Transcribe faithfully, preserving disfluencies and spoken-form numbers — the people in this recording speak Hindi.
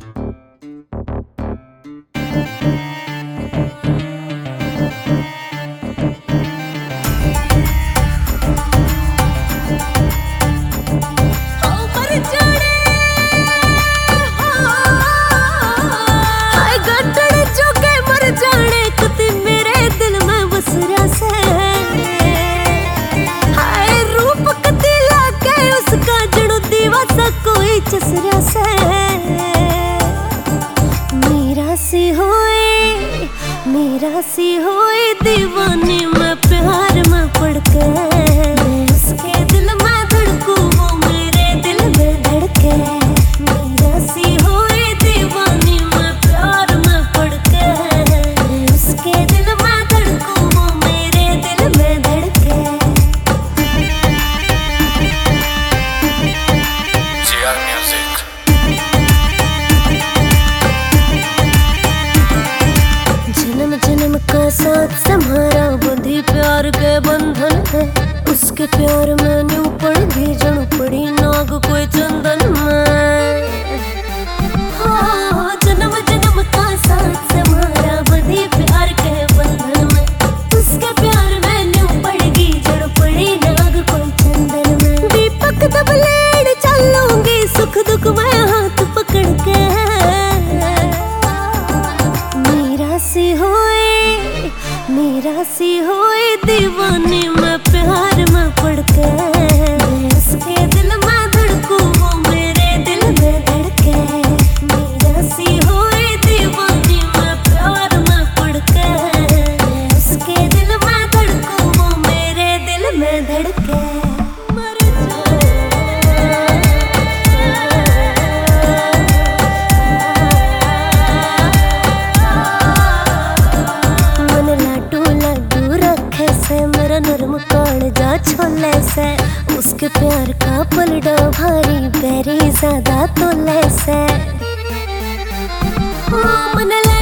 चसरा से मेरा सी होए मेरा सी होए दीवानी मैं प्यार में पड़ के मैं उसके दिल में धड़कूं वो मेरे दिल में धड़के। मेरा सी होए दीवानी मैं प्यार में पड़ के मैं उसके दिल में धड़कूं वो मेरे दिल में धड़के। जन्म जन्म का साथ सम्हारा बंधी प्यार के बंधन है। उसके प्यार में न्यू पड़ गई जणु पड़ी नाग कोई चंदन में। हाँ, जन्म जन्म का साथ सम्हारा बंधी प्यार के बंधन में। उसके प्यार में न्यू पड़ गई जणु पड़ी नाग कोई चंदन में। दीपक दबलेड़ चलूंगी सुख दुख में हाथ पकड़ के। मेरा सी होए मेरा सी होए दीवानी मैं प्यार में पड़ के मैं उसके दिल में धड़कूं वो मेरे दिल में धड़के। मेरा सी होए दीवानी मैं प्यार में पड़ के मैं उसके दिल में धड़कूं वो मेरे दिल में धड़के। मेरा नरम कान जा छोले से उसके प्यार का पलड़ा भारी बेरी ज्यादा तोले से। मन